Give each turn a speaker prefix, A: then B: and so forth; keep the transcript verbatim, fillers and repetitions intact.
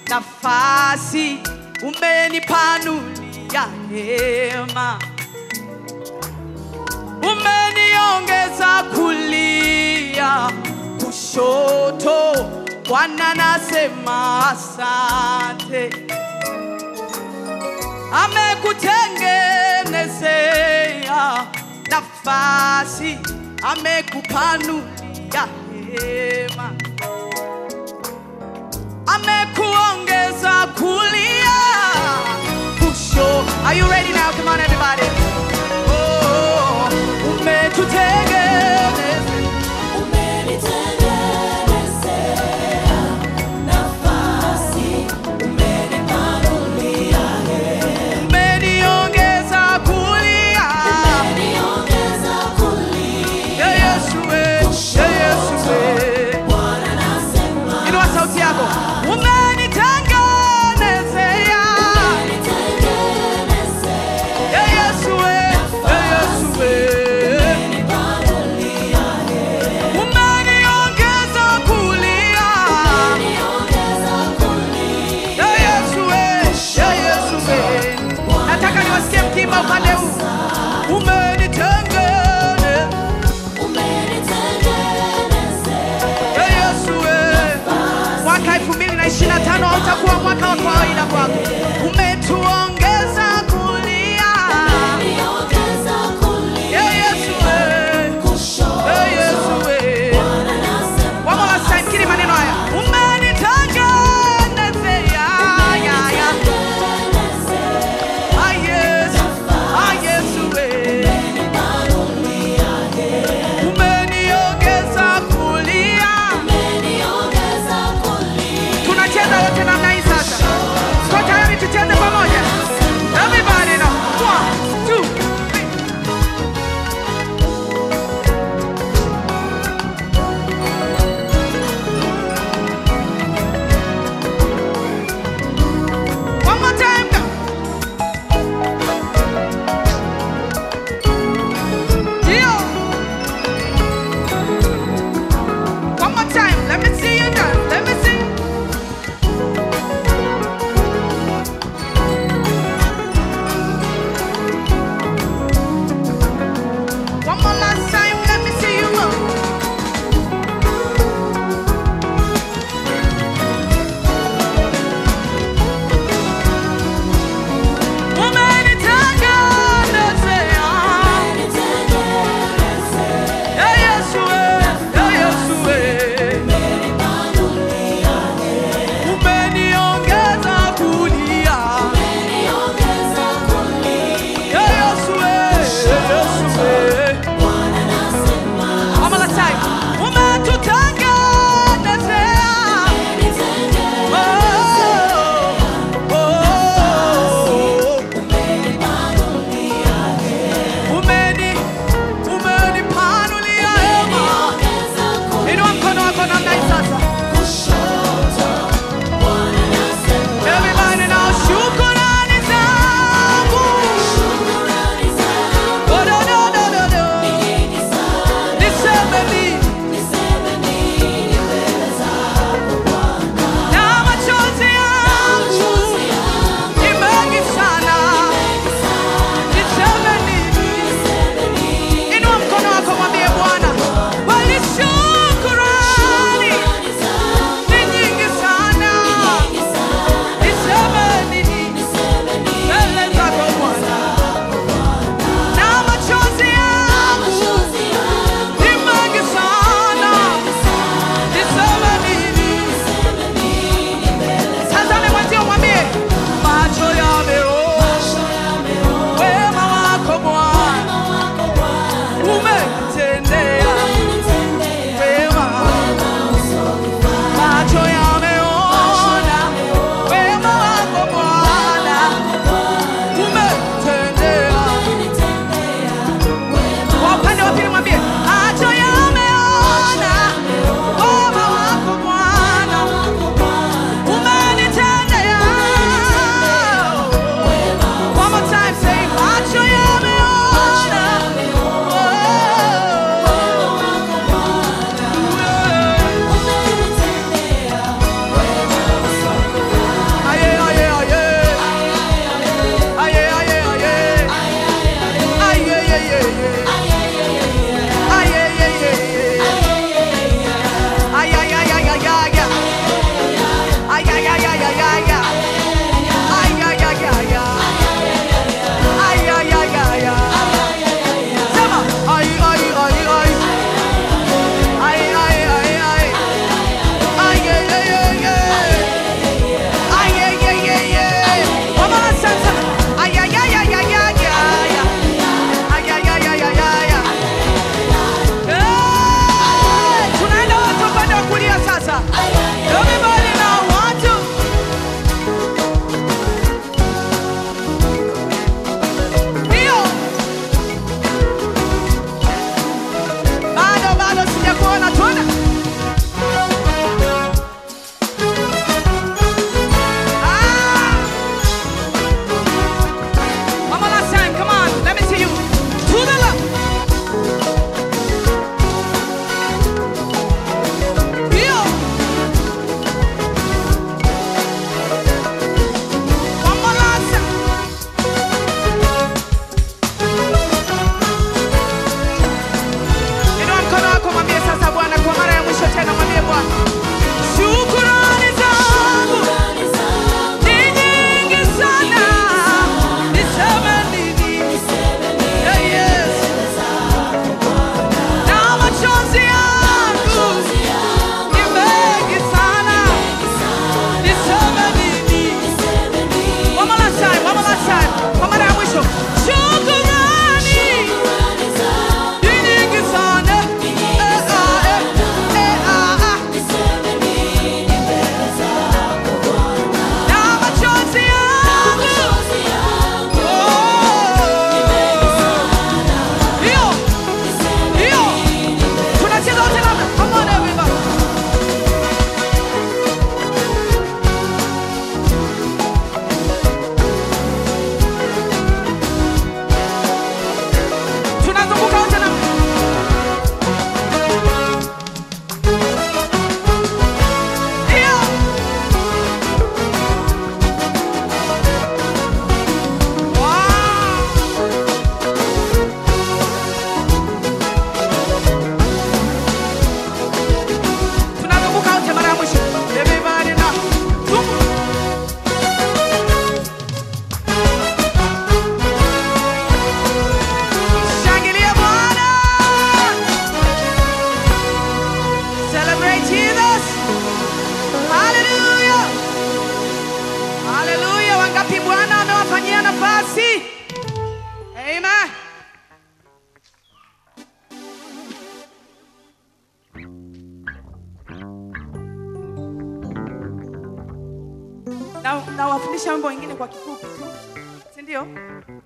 A: nafasi, umenipanulia hema, umeniongeza kulia kushoto. Bwana nasema asante. Amekutengenezea nafasi, amekupanulia hema, amekuongeza kulia kushoto. Are you ready now? Come on everybody. Oh, umetutengeneza,
B: umenitengenezea nafasi, umenipanulia hema,
A: umeniongeza kulia,
B: umeniongeza kulia.
A: yeah, Yesu we, yeah, Yesu we.
B: Bwana nasema
A: Inua sauti yako. Umenitengenezea,
B: umenitengenezea
A: yeah, Yesu we, yeah, Yesu we.
B: umenipanulia hema,
A: Umeniongeza kulia,
B: umeniongeza kulia.
A: yeah, Yesu we, yeah, Yesu we. Nataka niwasikie mkimba upande huu. Umenitengeneza,
B: Umenitengenezea
A: yeah, Yesu we. Mwaka elfu mbili na ishirini na tano hautakuwa mwaka wa kawaida kwako. Umetuongeza kulia,
B: umeniongeza kulia.
A: yeah, Yesu we,
B: Kushoto
A: yeah, Yesu we.
B: Bwana nasema
A: One more last time, kiri maneno haya. Umenitengenezea, yeah, yeah. Ah, yes, ah, Yesu we.
B: umenipanulia hema,
A: Umeniongeza kulia.
B: umeniongeza kulia.
A: Tunacheza wote namna hii sasa. Tuko tayari tucheze pamoja? nafasi. Amen. Na, na wafundisha mambo mengine kwa kifupi tu, si ndio?